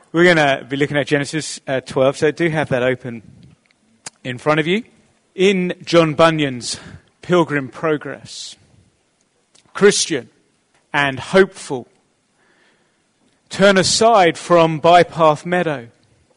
We're going to be looking at Genesis 12, so do have that open in front of you. In John Bunyan's Pilgrim Progress, Christian and hopeful turn aside from Bypath Meadow,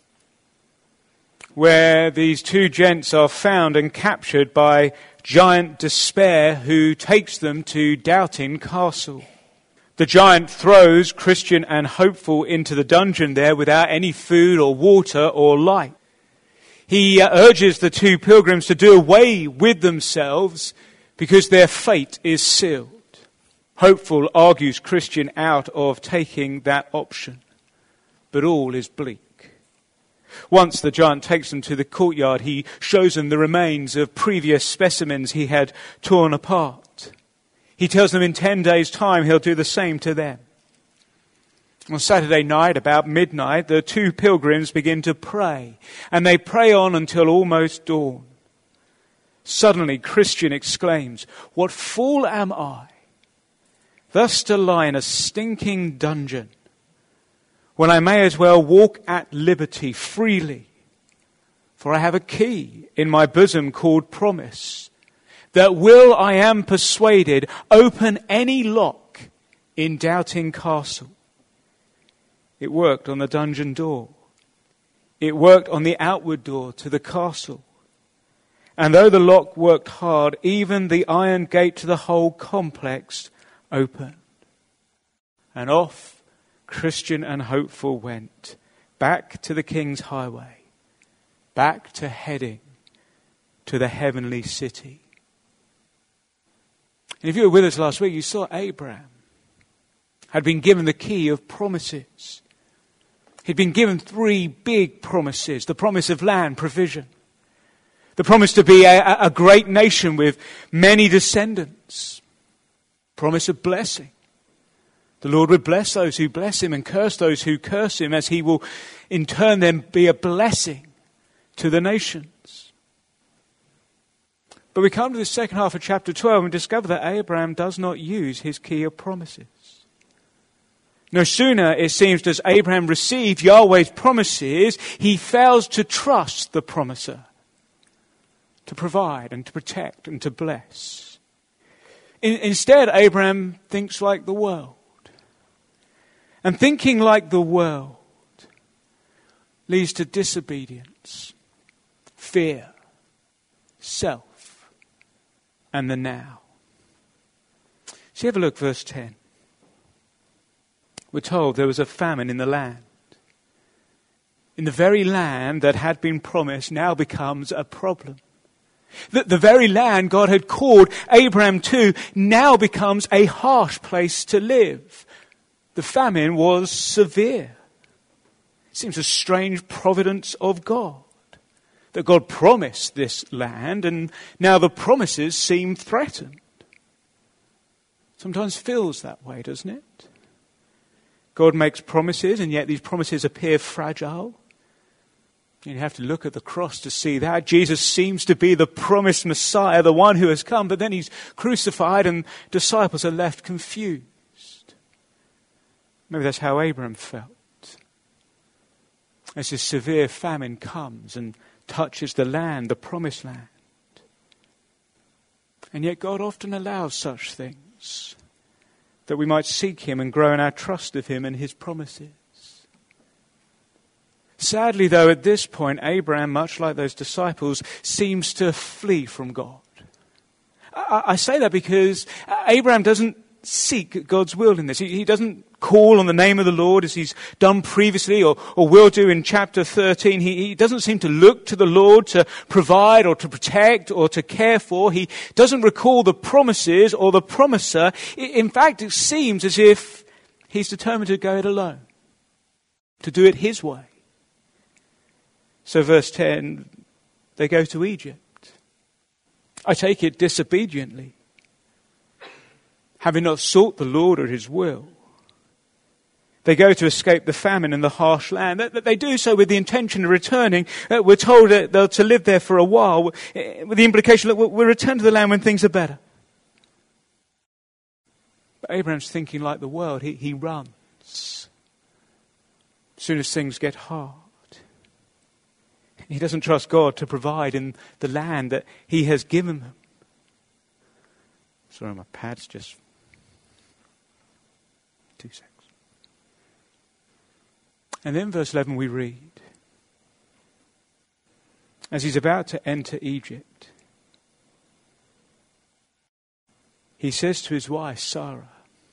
where these two gents are found and captured by Giant Despair, who takes them to Doubting Castle. The giant throws Christian and hopeful into the dungeon there without any food or water or light. He urges the two pilgrims to do away with themselves because their fate is sealed. Hopeful argues Christian out of taking that option, but all is bleak. Once the giant takes them to the courtyard, he shows them the remains of previous specimens he had torn apart. He tells them in 10 days' time he'll do the same to them. On Saturday night, about midnight, the two pilgrims begin to pray, and they pray on until almost dawn. Suddenly, Christian exclaims, "What fool am I, thus to lie in a stinking dungeon, when I may as well walk at liberty freely? For I have a key in my bosom called promise, that will, I am persuaded, open any lock in Doubting Castle." It worked on the dungeon door. It worked on the outward door to the castle. And though the lock worked hard, even the iron gate to the whole complex opened. And off Christian and hopeful went, back to the King's Highway, back to heading to the heavenly city. And if you were with us last week, you saw Abraham had been given the key of promises. He'd been given 3 big promises: the promise of land, provision; the promise to be a great nation with many descendants; promise of blessing. The Lord would bless those who bless him and curse those who curse him, as he will in turn then be a blessing to the nations. But we come to the second half of chapter 12 and discover that Abraham does not use his key of promises. No sooner, it seems, does Abraham receive Yahweh's promises, he fails to trust the promiser to provide and to protect and to bless. Instead, Abraham thinks like the world. And thinking like the world leads to disobedience, fear, self, and the now. So have a look, verse 10. We're told there was a famine in the land. In the very land that had been promised now becomes a problem. The very land God had called Abraham to now becomes a harsh place to live. The famine was severe. It seems a strange providence of God, that God promised this land, and now the promises seem threatened. Sometimes feels that way, doesn't it? God makes promises, and yet these promises appear fragile. You have to look at the cross to see that. Jesus seems to be the promised Messiah, the one who has come, but then he's crucified and disciples are left confused. Maybe that's how Abraham felt. As this severe famine comes and touches the land, the promised land. And yet God often allows such things, that we might seek him and grow in our trust of him and his promises. Sadly, though, at this point, Abraham, much like those disciples, seems to flee from God. I say that because Abraham doesn't seek God's will in this. He doesn't call on the name of the Lord as he's done previously or will do in chapter 13. He doesn't seem to look to the Lord to provide or to protect or to care for. He doesn't recall the promises or the promiser. In fact, it seems as if he's determined to go it alone, to do it his way. So verse 10, they go to Egypt. I take it disobediently, having not sought the Lord or his will. They go to escape the famine and the harsh land. They do so with the intention of returning. We're told that they're to live there for a while, with the implication that we'll return to the land when things are better. But Abraham's thinking like the world. He runs. as soon as things get hard. He doesn't trust God to provide in the land that he has given them. Sorry, my pad's just 2 seconds. And then verse 11 we read, as he's about to enter Egypt, he says to his wife, Sarah,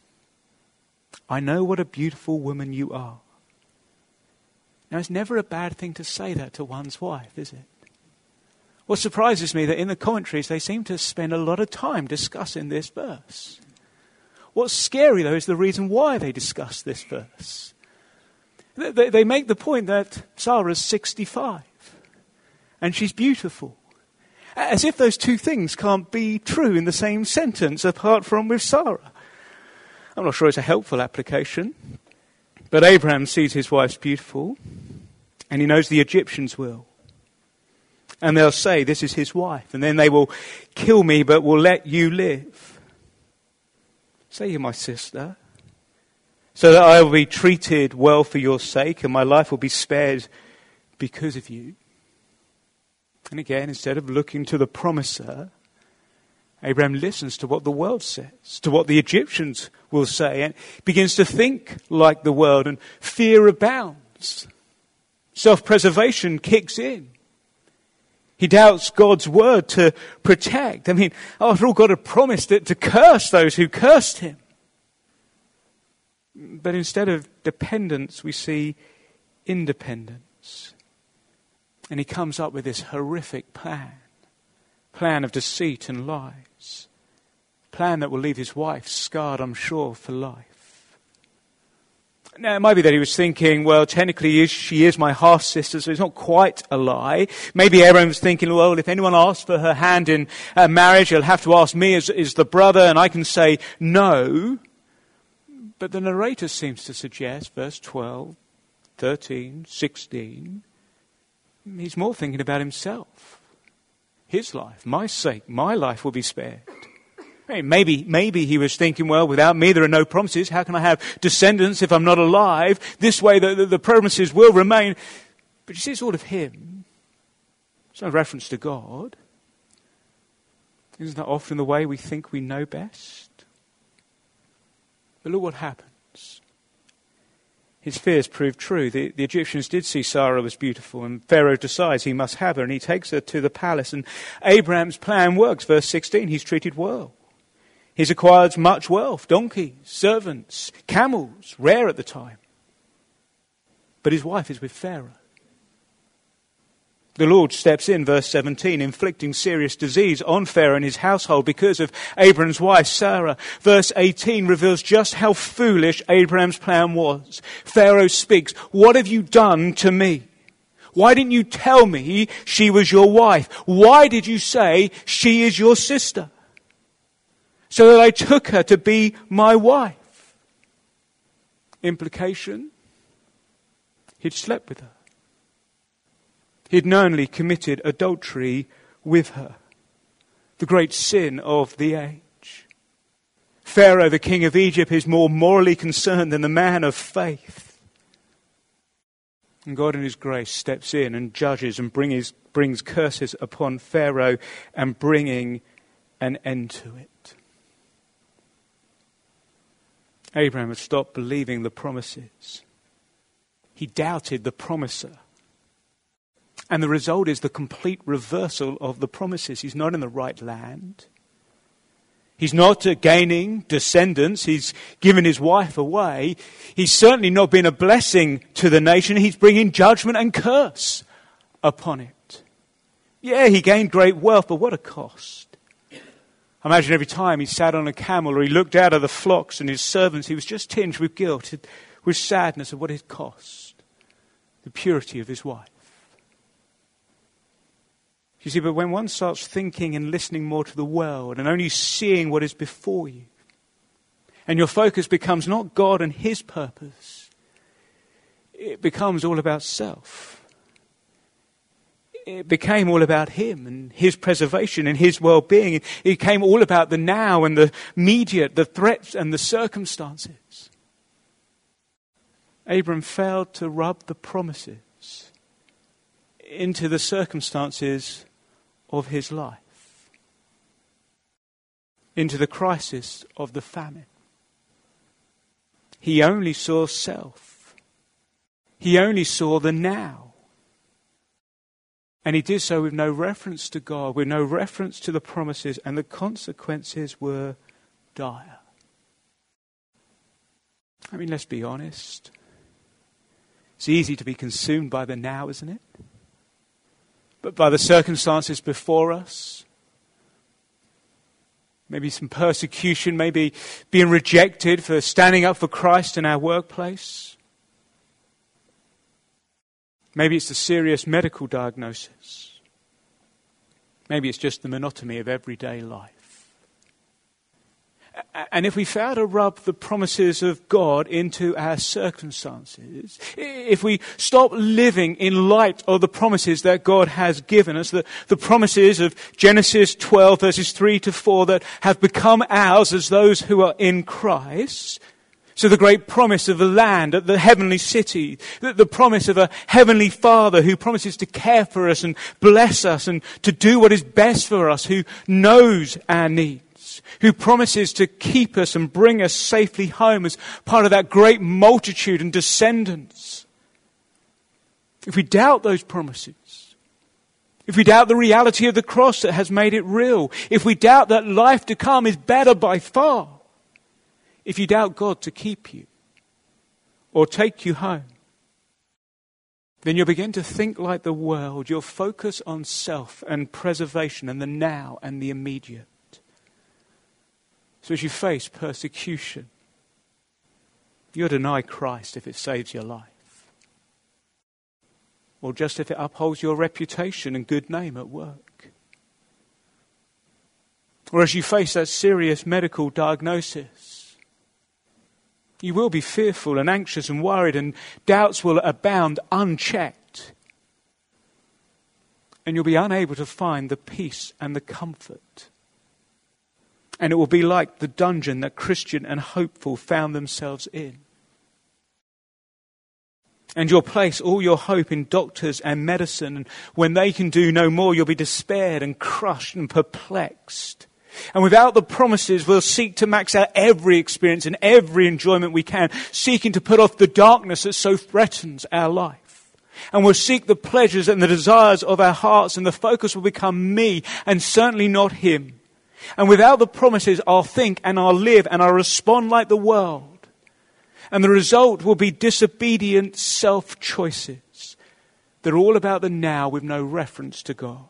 I know what a beautiful woman you are. Now, it's never a bad thing to say that to one's wife, is it? What surprises me that in the commentaries they seem to spend a lot of time discussing this verse. What's scary, though, is the reason why they discuss this verse. They make the point that Sarah's 65 and she's beautiful. As if those two things can't be true in the same sentence apart from with Sarah. I'm not sure it's a helpful application, but Abraham sees his wife's beautiful and he knows the Egyptians will. And they'll say, this is his wife. And then they will kill me, but will let you live. Say you're my sister, so that I will be treated well for your sake, and my life will be spared because of you. And again, instead of looking to the promiser, Abraham listens to what the world says, to what the Egyptians will say, and begins to think like the world, and fear abounds. Self-preservation kicks in. He doubts God's word to protect. I mean, after all, God had promised it to curse those who cursed him. But instead of dependence, we see independence. And he comes up with this horrific plan of deceit and lies. Plan that will leave his wife scarred, I'm sure, for life. Now, it might be that he was thinking, well, technically she is my half-sister, so it's not quite a lie. Maybe Abraham was thinking, well, if anyone asks for her hand in marriage, he'll have to ask me as the brother, and I can say no. But the narrator seems to suggest, verse 12, 13, 16, he's more thinking about himself. His life, my sake, my life will be spared. Maybe he was thinking, well, without me there are no promises. How can I have descendants if I'm not alive? This way the promises will remain. But you see, it's all of him. It's no reference to God. Isn't that often the way we think we know best? But look what happens. His fears proved true. The Egyptians did see Sarah was beautiful, and Pharaoh decides he must have her, and he takes her to the palace. And Abraham's plan works. Verse 16, he's treated well. He's acquired much wealth, donkeys, servants, camels, rare at the time. But his wife is with Pharaoh. The Lord steps in, verse 17, inflicting serious disease on Pharaoh and his household because of Abraham's wife, Sarah. Verse 18 reveals just how foolish Abraham's plan was. Pharaoh speaks, what have you done to me? Why didn't you tell me she was your wife? Why did you say she is your sister? So that I took her to be my wife. Implication? He'd slept with her. He'd knowingly committed adultery with her. The great sin of the age. Pharaoh, the king of Egypt, is more morally concerned than the man of faith. And God in his grace steps in and judges and brings curses upon Pharaoh and bringing an end to it. Abraham had stopped believing the promises. He doubted the promiser. And the result is the complete reversal of the promises. He's not in the right land. He's not gaining descendants. He's given his wife away. He's certainly not been a blessing to the nation. He's bringing judgment and curse upon it. Yeah, he gained great wealth, but what a cost. I imagine every time he sat on a camel or he looked out at the flocks and his servants, he was just tinged with guilt, with sadness of what it cost. The purity of his wife. You see, but when one starts thinking and listening more to the world and only seeing what is before you, and your focus becomes not God and his purpose, it becomes all about self. It became all about him and his preservation and his well-being. It became all about the now and the immediate, the threats and the circumstances. Abram failed to rub the promises into the circumstances of his life, into the crisis of the famine. He only saw self. He only saw the now. And he did so with no reference to God, with no reference to the promises, and the consequences were dire. I mean, let's be honest. It's easy to be consumed by the now, isn't it? But by the circumstances before us, maybe some persecution, maybe being rejected for standing up for Christ in our workplace. Maybe it's a serious medical diagnosis. Maybe it's just the monotony of everyday life. And if we fail to rub the promises of God into our circumstances, if we stop living in light of the promises that God has given us, the promises of Genesis 12 verses 3 to 4 that have become ours as those who are in Christ, so the great promise of the land, the heavenly city, the promise of a heavenly Father who promises to care for us and bless us and to do what is best for us, who knows our needs, who promises to keep us and bring us safely home as part of that great multitude and descendants. If we doubt those promises, if we doubt the reality of the cross that has made it real, if we doubt that life to come is better by far, if you doubt God to keep you or take you home, then you'll begin to think like the world. You'll focus on self and preservation and the now and the immediate. So as you face persecution, you'll deny Christ if it saves your life, or just if it upholds your reputation and good name at work. Or as you face that serious medical diagnosis, you will be fearful and anxious and worried, and doubts will abound unchecked. And you'll be unable to find the peace and the comfort. And it will be like the dungeon that Christian and hopeful found themselves in. And you'll place all your hope in doctors and medicine, and when they can do no more, you'll be despaired and crushed and perplexed. And without the promises, we'll seek to max out every experience and every enjoyment we can, seeking to put off the darkness that so threatens our life. And we'll seek the pleasures and the desires of our hearts, and the focus will become me and certainly not him. And without the promises, I'll think and I'll live and I'll respond like the world. And the result will be disobedient self-choices that are all about the now with no reference to God.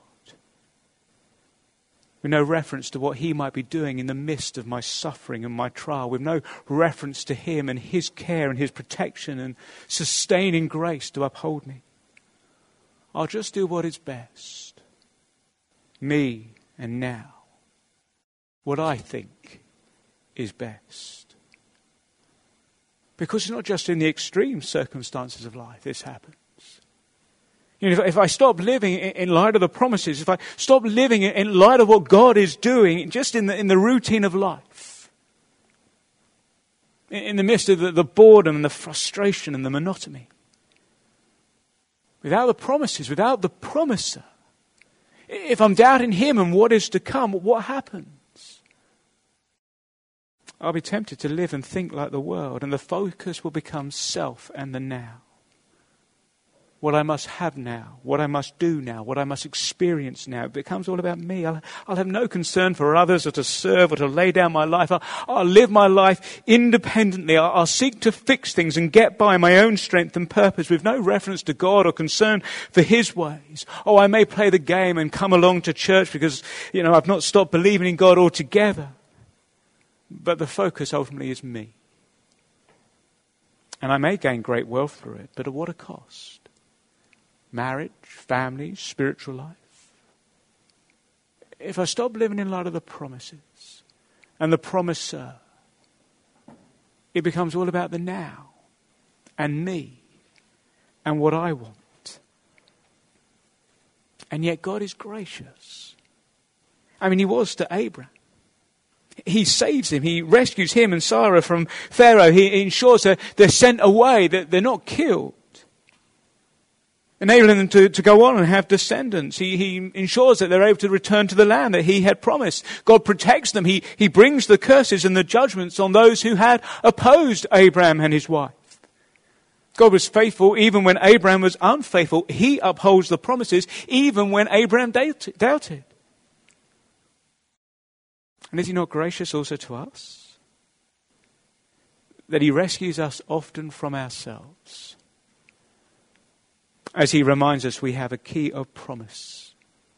With no reference to what he might be doing in the midst of my suffering and my trial. With no reference to him and his care and his protection and sustaining grace to uphold me. I'll just do what is best. Me and now. What I think is best. Because it's not just in the extreme circumstances of life this happens. You know, if I stop living in light of the promises, if I stop living in light of what God is doing, just in the routine of life, in the midst of the boredom and the frustration and the monotony, without the promises, without the promiser, if I'm doubting him and what is to come, what happens? I'll be tempted to live and think like the world, and the focus will become self and the now. What I must have now, what I must do now, what I must experience now. It becomes all about me. I'll have no concern for others or to serve or to lay down my life. I'll live my life independently. I'll seek to fix things and get by my own strength and purpose with no reference to God or concern for his ways. Oh, I may play the game and come along to church because, I've not stopped believing in God altogether. But the focus ultimately is me. And I may gain great wealth through it, but at what a cost? Marriage, family, spiritual life. If I stop living in light of the promises and the promiser, it becomes all about the now and me and what I want. And yet God is gracious. I mean, he was to Abraham. He saves him. He rescues him and Sarah from Pharaoh. He ensures that they're sent away, that they're not killed, enabling them to go on and have descendants. He ensures that they're able to return to the land that he had promised. God protects them. He brings the curses and the judgments on those who had opposed Abraham and his wife. God was faithful even when Abraham was unfaithful. He upholds the promises even when Abraham doubted. And is he not gracious also to us? That he rescues us often from ourselves. As he reminds us, we have a key of promise.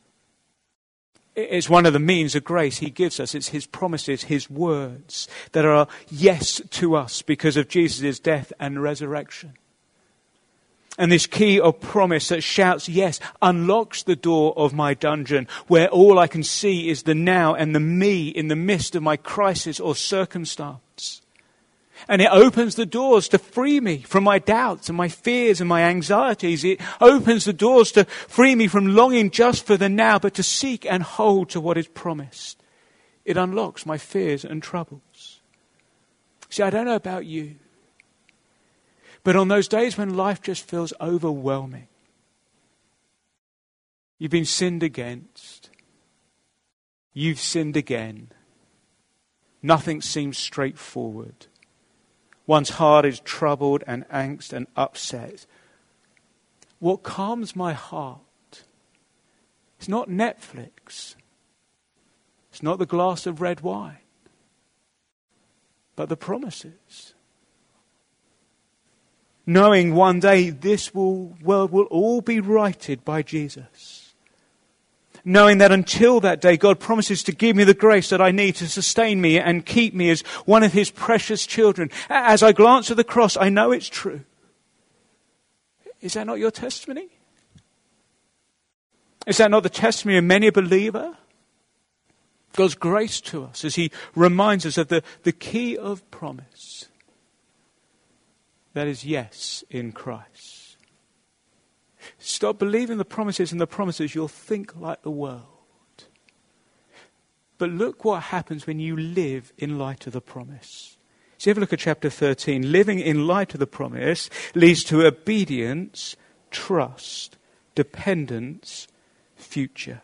It's one of the means of grace he gives us. It's his promises, his words that are yes to us because of Jesus' death and resurrection. And this key of promise that shouts yes unlocks the door of my dungeon where all I can see is the now and the me in the midst of my crisis or circumstance. And it opens the doors to free me from my doubts and my fears and my anxieties. It opens the doors to free me from longing just for the now, but to seek and hold to what is promised. It unlocks my fears and troubles. See, I don't know about you, but on those days when life just feels overwhelming, you've been sinned against, you've sinned again, nothing seems straightforward. One's heart is troubled and angst and upset. What calms my heart is not Netflix. It's not the glass of red wine. But the promises. Knowing one day this world will all be righted by Jesus. Knowing that until that day, God promises to give me the grace that I need to sustain me and keep me as one of his precious children. As I glance at the cross, I know it's true. Is that not your testimony? Is that not the testimony of many a believer? God's grace to us as he reminds us of the key of promise. That is yes in Christ. Stop believing the promises and the promises, you'll think like the world. But look what happens when you live in light of the promise. So have a look at chapter 13. Living in light of the promise leads to obedience, trust, dependence, future.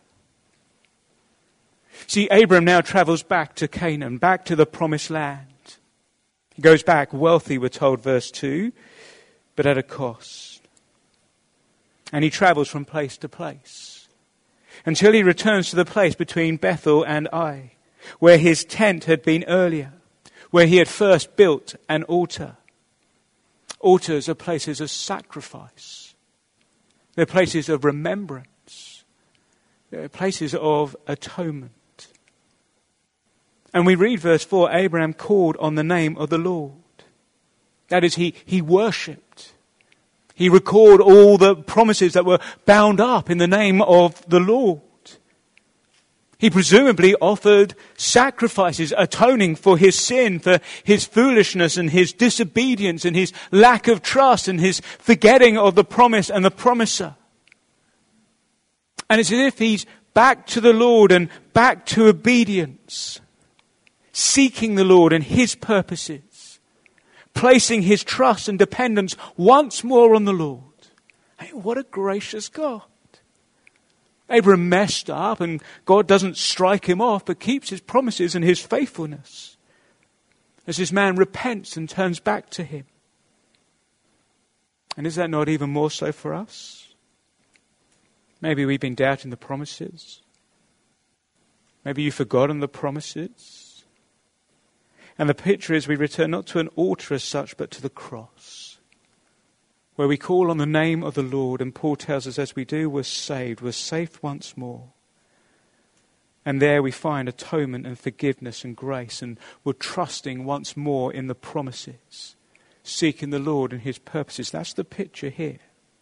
See, Abram now travels back to Canaan, back to the promised land. He goes back wealthy, we're told, verse 2, but at a cost. And he travels from place to place until he returns to the place between Bethel and Ai, where his tent had been earlier, where he had first built an altar. Altars are places of sacrifice. They're places of remembrance. They're places of atonement. And we read verse 4, Abraham called on the name of the Lord. That is, he worshipped. He recalled all the promises that were bound up in the name of the Lord. He presumably offered sacrifices, atoning for his sin, for his foolishness and his disobedience and his lack of trust and his forgetting of the promise and the promiser. And it's as if he's back to the Lord and back to obedience, seeking the Lord and his purposes. Placing his trust and dependence once more on the Lord. Hey, what a gracious God. Abraham messed up and God doesn't strike him off but keeps his promises and his faithfulness as this man repents and turns back to him. And is that not even more so for us? Maybe we've been doubting the promises. Maybe you've forgotten the promises. And the picture is we return not to an altar as such, but to the cross, where we call on the name of the Lord. And Paul tells us as we do, we're saved once more. And there we find atonement and forgiveness and grace. And we're trusting once more in the promises, seeking the Lord and his purposes. That's the picture here.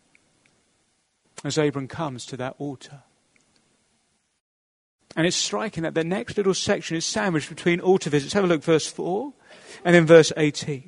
As Abram comes to that altar. And it's striking that the next little section is sandwiched between altar visits. Have a look, verse 4 and then verse 18.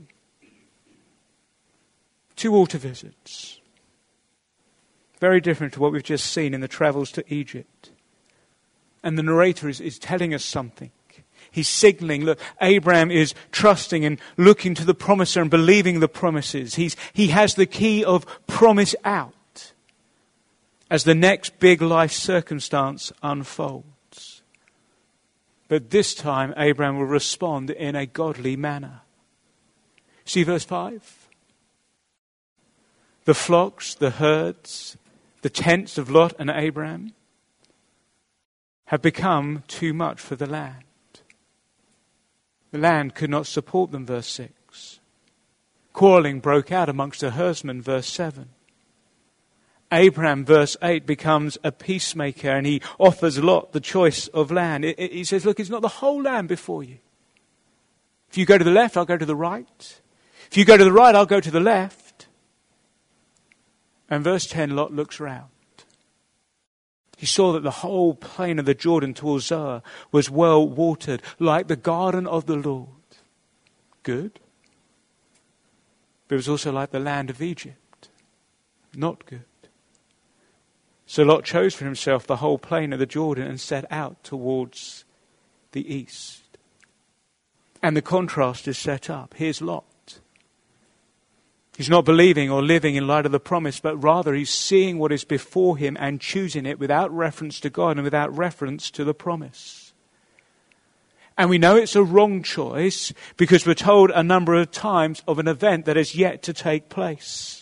2 altar visits. Very different to what we've just seen in the travels to Egypt. And the narrator is telling us something. He's signaling, look, Abraham is trusting and looking to the promiser and believing the promises. He has the key of promise out as the next big life circumstance unfolds. But this time, Abraham will respond in a godly manner. See verse 5? The flocks, the herds, the tents of Lot and Abraham have become too much for the land. The land could not support them, verse 6. Quarreling broke out amongst the herdsmen, verse 7. Abraham, verse 8, becomes a peacemaker and he offers Lot the choice of land. He says, look, it's not the whole land before you. If you go to the left, I'll go to the right. If you go to the right, I'll go to the left. And verse 10, Lot looks round. He saw that the whole plain of the Jordan towards Zoar was well watered, like the garden of the Lord. Good. But it was also like the land of Egypt. Not good. So Lot chose for himself the whole plain of the Jordan and set out towards the east. And the contrast is set up. Here's Lot. He's not believing or living in light of the promise, but rather he's seeing what is before him and choosing it without reference to God and without reference to the promise. And we know it's a wrong choice because we're told a number of times of an event that is yet to take place.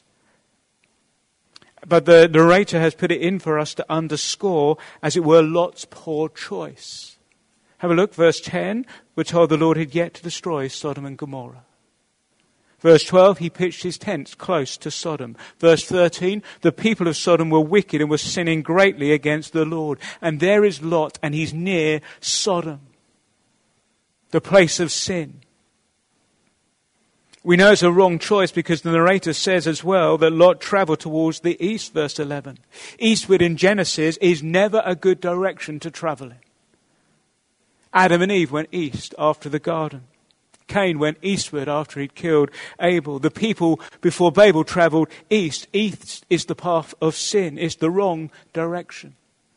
But the narrator has put it in for us to underscore, as it were, Lot's poor choice. Have a look, verse 10, we're told the Lord had yet to destroy Sodom and Gomorrah. Verse 12, he pitched his tents close to Sodom. Verse 13, the people of Sodom were wicked and were sinning greatly against the Lord. And there is Lot, and he's near Sodom, the place of sin. We know it's a wrong choice because the narrator says as well that Lot traveled towards the east, verse 11. Eastward in Genesis is never a good direction to travel in. Adam and Eve went east after the garden. Cain went eastward after he'd killed Abel. The people before Babel travelled east. East is the path of sin. It's the wrong direction.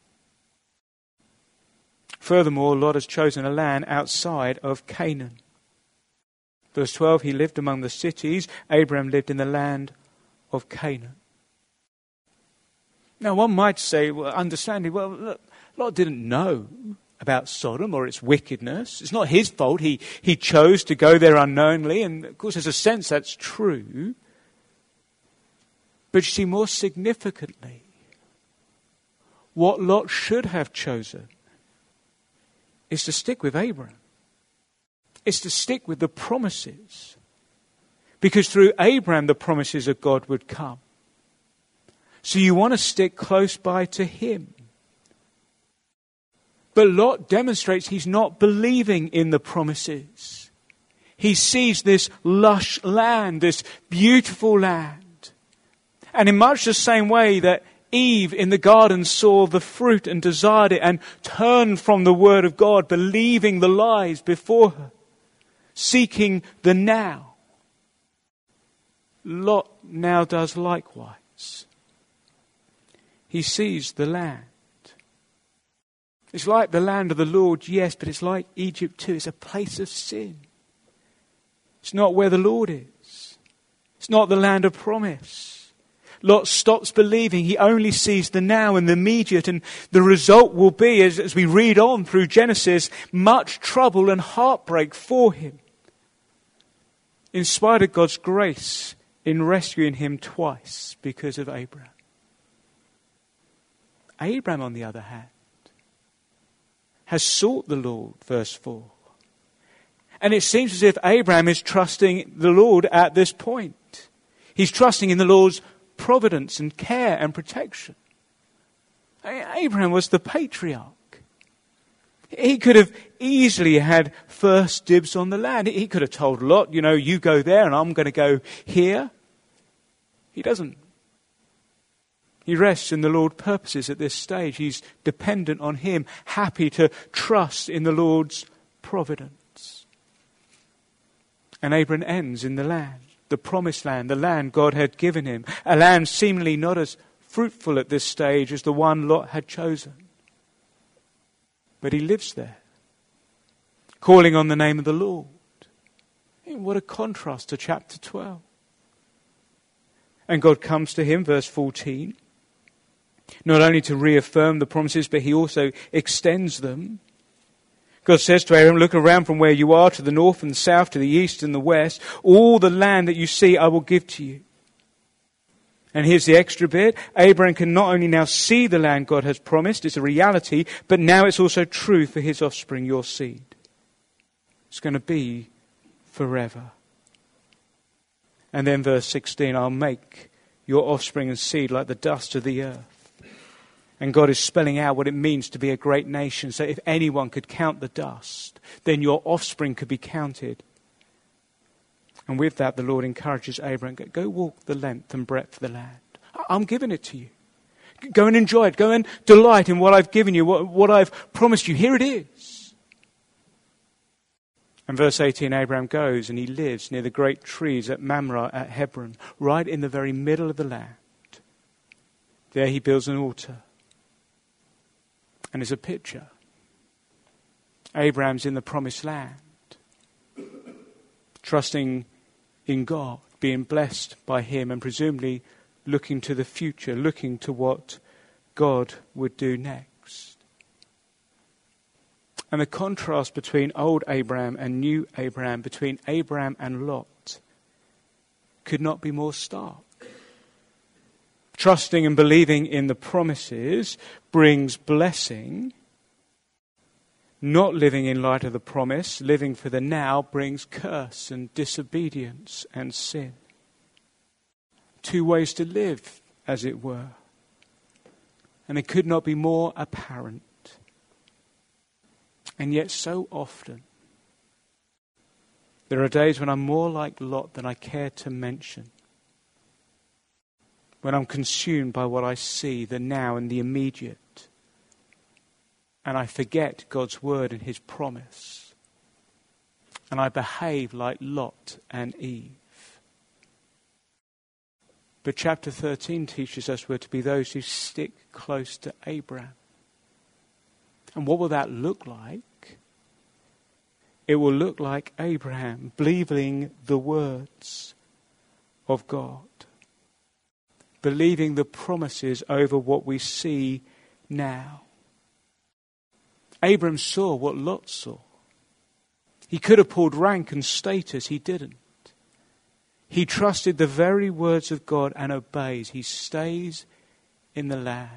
Furthermore, Lot has chosen a land outside of Canaan. Verse 12, he lived among the cities. Abraham lived in the land of Canaan. Now one might say, well, understanding, well, look, Lot didn't know about Sodom or its wickedness. It's not his fault. He chose to go there unknowingly, and of course there's a sense that's true. But you see, more significantly, what Lot should have chosen is to stick with Abraham. It's to stick with the promises. Because through Abraham the promises of God would come. So you want to stick close by to him. But Lot demonstrates he's not believing in the promises. He sees this lush land, this beautiful land. And in much the same way that Eve in the garden saw the fruit and desired it and turned from the word of God, believing the lies before her, seeking the now, Lot now does likewise. He sees the land. It's like the land of the Lord, yes, but it's like Egypt too. It's a place of sin. It's not where the Lord is. It's not the land of promise. Lot stops believing. He only sees the now and the immediate, and the result will be, as we read on through Genesis, much trouble and heartbreak for him. In spite of God's grace in rescuing him twice because of Abraham. Abraham, on the other hand, has sought the Lord, verse 4. And it seems as if Abraham is trusting the Lord at this point. He's trusting in the Lord's providence and care and protection. Abraham was the patriarch. He could have easily had first dibs on the land. He could have told Lot, you go there and I'm going to go here. He doesn't. He rests in the Lord's purposes at this stage. He's dependent on him, happy to trust in the Lord's providence. And Abraham ends in the land, the promised land, the land God had given him, a land seemingly not as fruitful at this stage as the one Lot had chosen. But he lives there. calling on the name of the Lord. What a contrast to chapter 12. And God comes to him, verse 14, not only to reaffirm the promises, but he also extends them. God says to Abraham, look around from where you are to the north and the south, to the east and the west. All the land that you see I will give to you. And here's the extra bit. Abraham can not only now see the land God has promised, it's a reality, but now it's also true for his offspring, your seed. It's going to be forever. And then verse 16, I'll make your offspring and seed like the dust of the earth. And God is spelling out what it means to be a great nation. So if anyone could count the dust, then your offspring could be counted. And with that, the Lord encourages Abraham, go walk the length and breadth of the land. I'm giving it to you. Go and enjoy it. Go and delight in what I've given you, what I've promised you. Here it is. And verse 18, Abraham goes and he lives near the great trees at Mamre at Hebron, right in the very middle of the land. There he builds an altar. And it's a picture. Abraham's in the promised land, trusting in God, being blessed by him, and presumably looking to the future, looking to what God would do next. And the contrast between old Abraham and new Abraham, between Abraham and Lot, could not be more stark. Trusting and believing in the promises brings blessing. Not living in light of the promise, living for the now, brings curse and disobedience and sin. Two ways to live, as it were. And it could not be more apparent. And yet so often, there are days when I'm more like Lot than I care to mention. When I'm consumed by what I see, the now and the immediate. And I forget God's word and his promise. And I behave like Lot and Eve. But chapter 13 teaches us we're to be those who stick close to Abraham. And what will that look like? It will look like Abraham believing the words of God. Believing the promises over what we see now. Abraham saw what Lot saw. He could have pulled rank and status. He didn't. He trusted the very words of God and obeys. He stays in the land.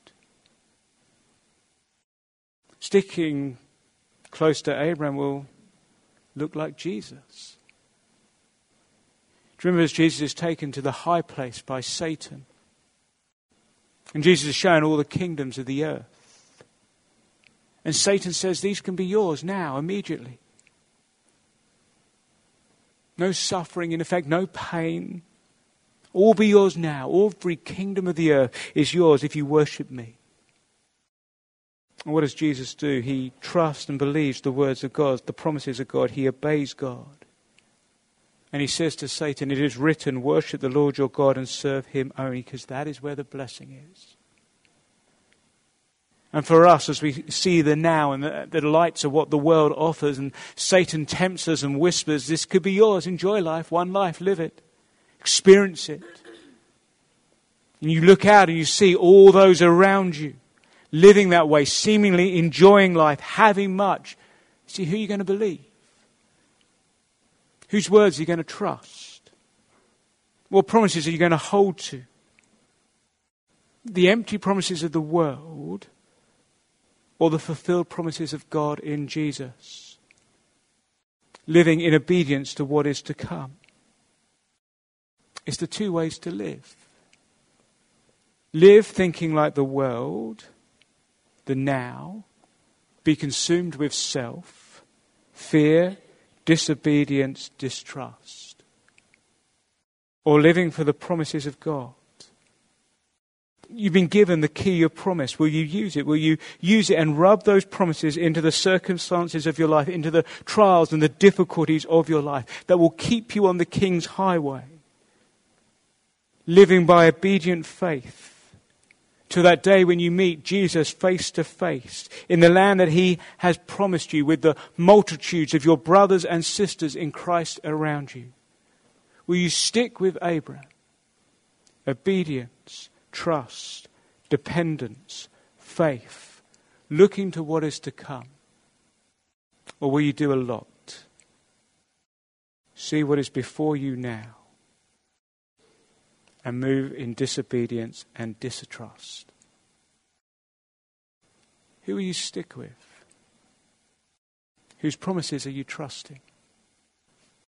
Sticking close to Abraham will look like Jesus. Do you remember as Jesus is taken to the high place by Satan? And Jesus is shown all the kingdoms of the earth. And Satan says, these can be yours now, immediately. No suffering, in effect, no pain. All be yours now. Every kingdom of the earth is yours if you worship me. And what does Jesus do? He trusts and believes the words of God, the promises of God. He obeys God. And he says to Satan, it is written, worship the Lord your God and serve him only, because that is where the blessing is. And for us, as we see the now and the delights of what the world offers, and Satan tempts us and whispers, this could be yours, enjoy life, one life, live it, experience it. And you look out and you see all those around you living that way, seemingly enjoying life, having much. See, who are you going to believe? Whose words are you going to trust? What promises are you going to hold to? The empty promises of the world, or the fulfilled promises of God in Jesus? Living in obedience to what is to come. It's the two ways to live. Live thinking like the world, the now, be consumed with self, fear, disobedience, distrust. Or living for the promises of God. You've been given the key of promise. Will you use it? Will you use it and rub those promises into the circumstances of your life, into the trials and the difficulties of your life that will keep you on the King's highway? Living by obedient faith, to that day when you meet Jesus face to face in the land that he has promised you with the multitudes of your brothers and sisters in Christ around you? Will you stick with Abraham? Obedience, trust, dependence, faith, looking to what is to come. Or will you do a lot? See what is before you now and move in disobedience and distrust? Who will you stick with? Whose promises are you trusting?